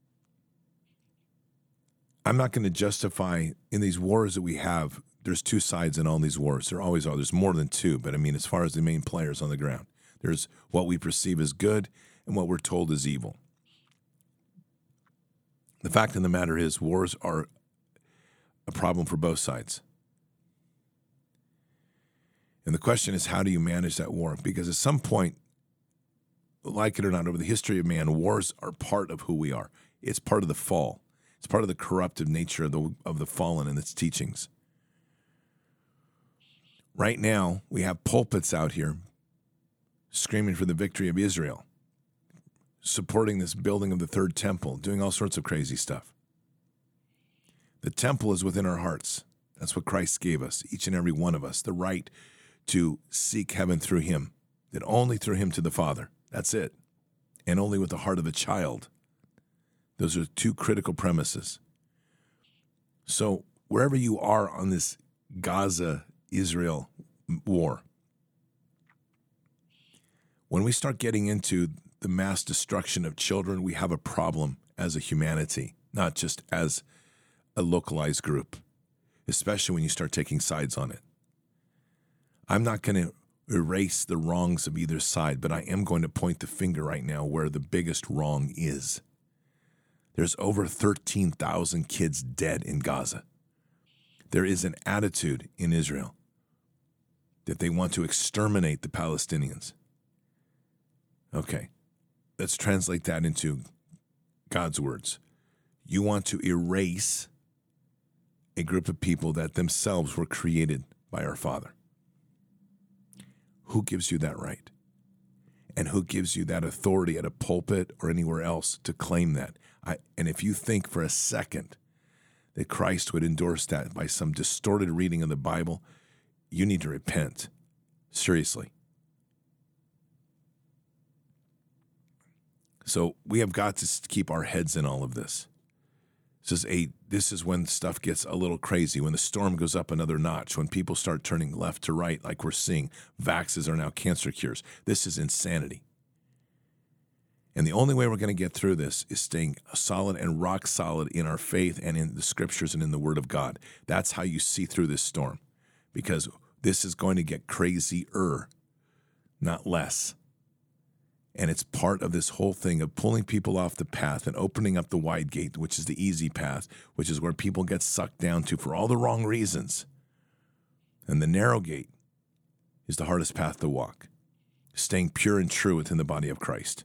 I'm not going to justify in these wars that we have, there's two sides in all these wars. There always are. There's more than two, but I mean, as far as the main players on the ground, there's what we perceive as good and what we're told is evil. The fact of the matter is, wars are a problem for both sides. And the question is, how do you manage that war? Because at some point, like it or not, over the history of man, wars are part of who we are. It's part of the fall. It's part of the corruptive nature of the of the fallen and its teachings. Right now, we have pulpits out here screaming for the victory of Israel, supporting this building of the third temple, doing all sorts of crazy stuff. The temple is within our hearts. That's what Christ gave us, each and every one of us, the right to seek heaven through him, that only through him to the Father. That's it. And only with the heart of a child. Those are two critical premises. So wherever you are on this Gaza-Israel war, when we start getting into the mass destruction of children, we have a problem as a humanity, not just as a localized group, especially when you start taking sides on it. I'm not going to erase the wrongs of either side, but I am going to point the finger right now where the biggest wrong is. There's over thirteen thousand kids dead in Gaza. There is an attitude in Israel that they want to exterminate the Palestinians. Okay, let's translate that into God's words. You want to erase a group of people that themselves were created by our Father. Who gives you that right? And who gives you that authority at a pulpit or anywhere else to claim that? I, and if you think for a second that Christ would endorse that by some distorted reading of the Bible, you need to repent. Seriously. So we have got to keep our heads in all of this. This is, a, this is when stuff gets a little crazy, when the storm goes up another notch, when people start turning left to right like we're seeing. Vaxes are now cancer cures. This is insanity. And the only way we're going to get through this is staying solid and rock solid in our faith and in the scriptures and in the word of God. That's how you see through this storm, because this is going to get crazier, not less. And it's part of this whole thing of pulling people off the path and opening up the wide gate, which is the easy path, which is where people get sucked down to for all the wrong reasons. And the narrow gate is the hardest path to walk, staying pure and true within the body of Christ.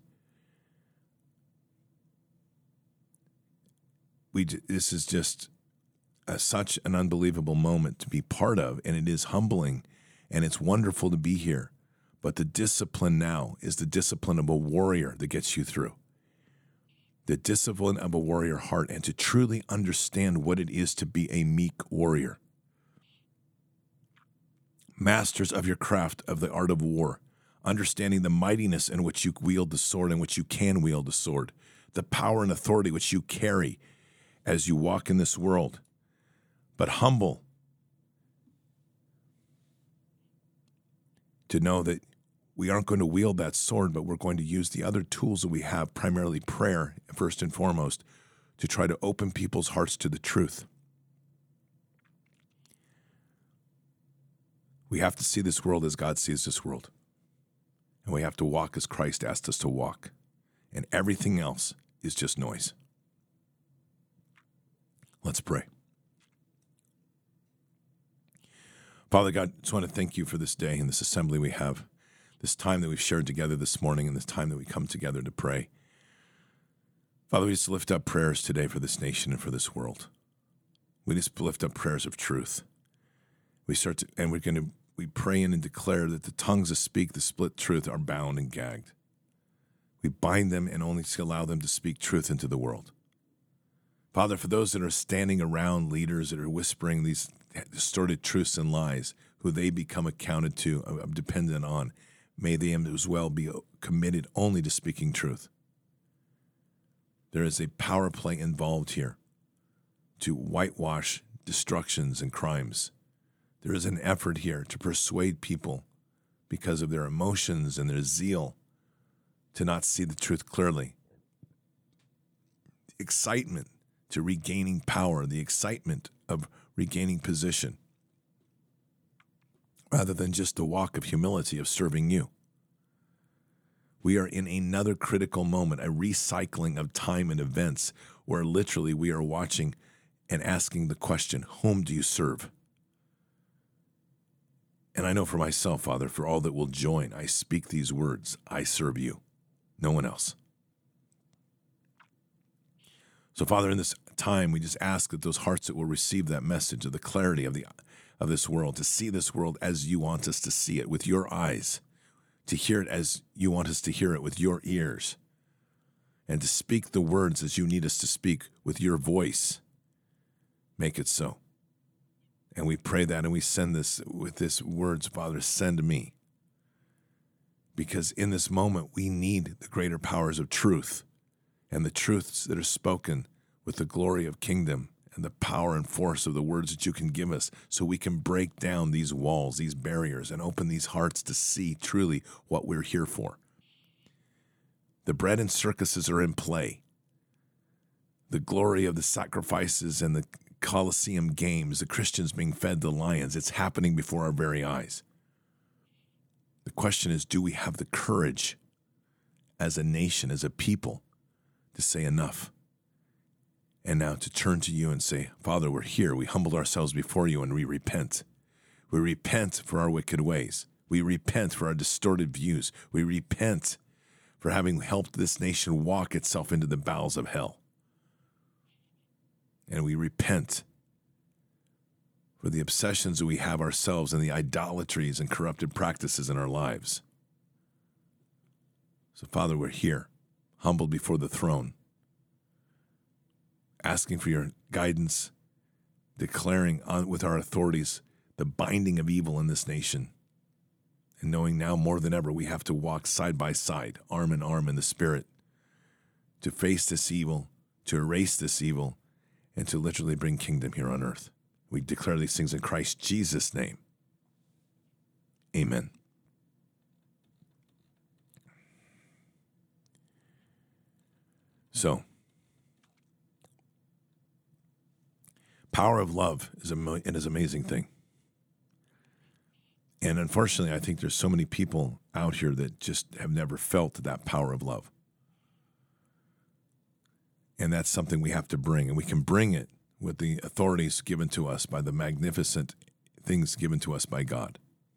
We, this is just a, such an unbelievable moment to be part of, and it is humbling, and it's wonderful to be here. But the discipline now is the discipline of a warrior that gets you through. The discipline of a warrior heart, and to truly understand what it is to be a meek warrior. Masters of your craft of the art of war, understanding the mightiness in which you wield the sword, in which you can wield the sword, the power and authority which you carry as you walk in this world, but humble to know that we aren't going to wield that sword, but we're going to use the other tools that we have, primarily prayer, first and foremost, to try to open people's hearts to the truth. We have to see this world as God sees this world. And we have to walk as Christ asked us to walk. And everything else is just noise. Let's pray. Father God, I just want to thank you for this day and this assembly we have, this time that we've shared together this morning and this time that we come together to pray. Father, we just lift up prayers today for this nation and for this world. We just lift up prayers of truth. We start to, and we're going to, we pray in and declare that the tongues that speak the split truth are bound and gagged. We bind them and only allow them to speak truth into the world. Father, for those that are standing around leaders that are whispering these distorted truths and lies, who they become accounted to, uh, dependent on, may they as well be committed only to speaking truth. There is a power play involved here to whitewash destructions and crimes. There is an effort here to persuade people because of their emotions and their zeal to not see the truth clearly. The excitement to regaining power, the excitement of regaining position, rather than just the walk of humility of serving you. We are in another critical moment, a recycling of time and events, where literally we are watching and asking the question, whom do you serve? And I know for myself, Father, for all that will join, I speak these words, I serve you, no one else. So, Father, in this time, we just ask that those hearts that will receive that message of the clarity of the of this world, to see this world as you want us to see it, with your eyes, to hear it as you want us to hear it with your ears, and to speak the words as you need us to speak with your voice. Make it so. And we pray that, and we send this with this words, Father, send me. Because in this moment, we need the greater powers of truth, and the truths that are spoken with the glory of kingdom and the power and force of the words that you can give us, so we can break down these walls, these barriers, and open these hearts to see truly what we're here for. The bread and circuses are in play. The glory of the sacrifices and the Colosseum games, the Christians being fed the lions, it's happening before our very eyes. The question is, do we have the courage as a nation, as a people, to say enough? And now to turn to you and say, Father, we're here. We humble ourselves before you and we repent. We repent for our wicked ways. We repent for our distorted views. We repent for having helped this nation walk itself into the bowels of hell. And we repent for the obsessions that we have ourselves and the idolatries and corrupted practices in our lives. So, Father, we're here, humbled before the throne, asking for your guidance, declaring on, with our authorities the binding of evil in this nation, and knowing now more than ever we have to walk side by side, arm in arm in the Spirit, to face this evil, to erase this evil, and to literally bring kingdom here on earth. We declare these things in Christ Jesus' name. Amen. So, power of love is a it is an amazing thing. And unfortunately, I think there's so many people out here that just have never felt that power of love. And that's something we have to bring. And we can bring it with the authorities given to us by the magnificent things given to us by God.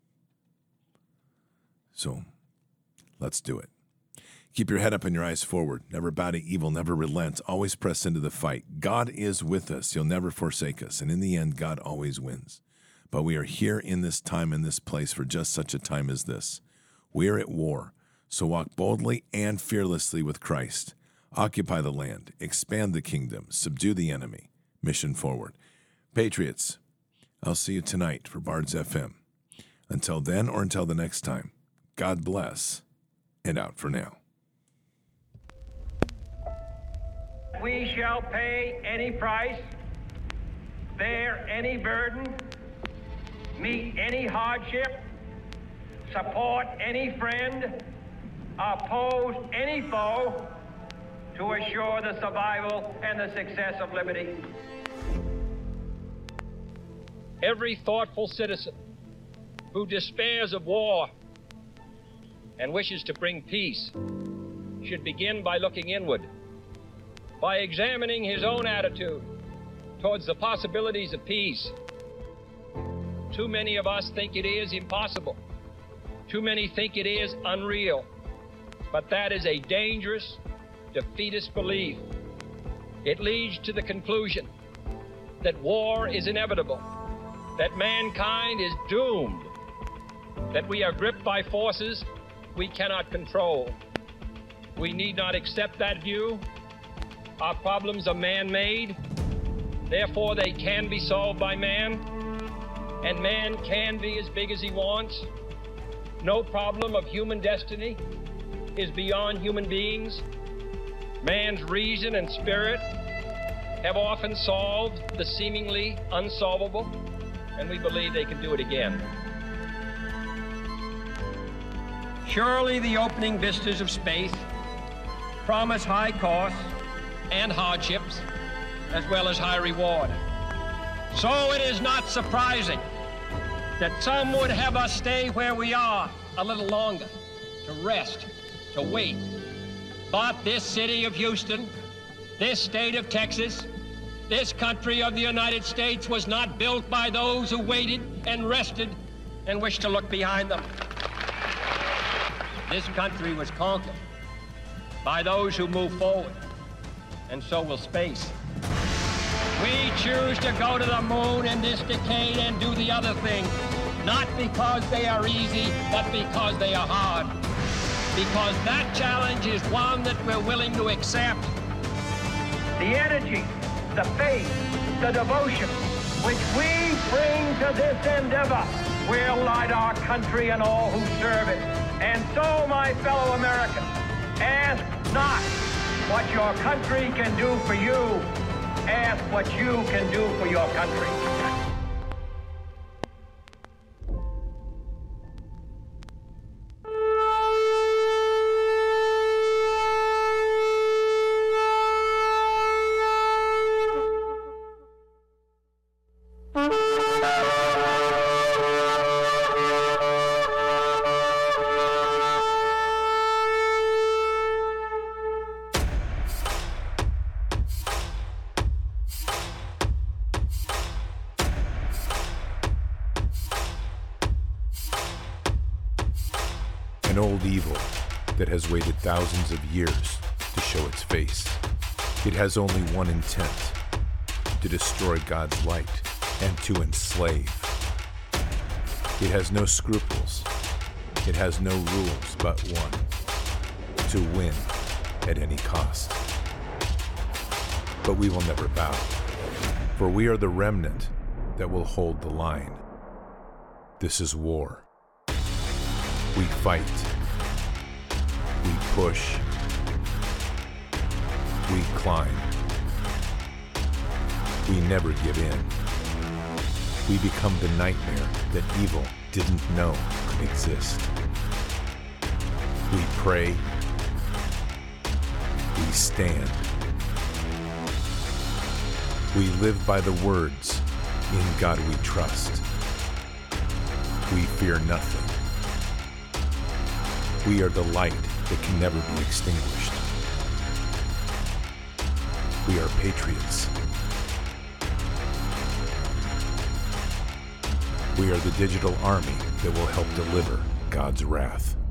So, let's do it. Keep your head up and your eyes forward. Never bow to evil, never relent. Always press into the fight. God is with us. He'll never forsake us. And in the end, God always wins. But we are here in this time, in this place, for just such a time as this. We are at war. So walk boldly and fearlessly with Christ. Occupy the land. Expand the kingdom. Subdue the enemy. Mission forward. Patriots, I'll see you tonight for Bards F M. Until then, or until the next time, God bless, and out for now. We shall pay any price, bear any burden, meet any hardship, support any friend, oppose any foe, to assure the survival and the success of liberty. Every thoughtful citizen who despairs of war and wishes to bring peace should begin by looking inward, by examining his own attitude towards the possibilities of peace. Too many of us think it is impossible. Too many think it is unreal. But that is a dangerous, defeatist belief. It leads to the conclusion that war is inevitable, that mankind is doomed, that we are gripped by forces we cannot control. We need not accept that view. Our problems are man-made, therefore they can be solved by man, and man can be as big as he wants. No problem of human destiny is beyond human beings. Man's reason and spirit have often solved the seemingly unsolvable, and we believe they can do it again. Surely the opening vistas of space promise high costs and hardships, as well as high reward. So it is not surprising that some would have us stay where we are a little longer, to rest, to wait. But this city of Houston, this state of Texas, this country of the United States was not built by those who waited and rested and wished to look behind them. This country was conquered by those who move forward, and so will space. We choose to go to the moon in this decade and do the other thing, not because they are easy, but because they are hard. Because that challenge is one that we're willing to accept. The energy, the faith, the devotion which we bring to this endeavor will light our country and all who serve it. And so, my fellow Americans, ask not what your country can do for you. Ask what you can do for your country. An old evil that has waited thousands of years to show its face. It has only one intent: to destroy God's light and to enslave. It has no scruples. It has no rules but one: to win at any cost. But we will never bow, for we are the remnant that will hold the line. This is war. We fight. We push. We climb. We never give in. We become the nightmare that evil didn't know could exist. We pray. We stand. We live by the words, "In God we trust." We fear nothing. We are the light that can never be extinguished. We are patriots. We are the digital army that will help deliver God's wrath.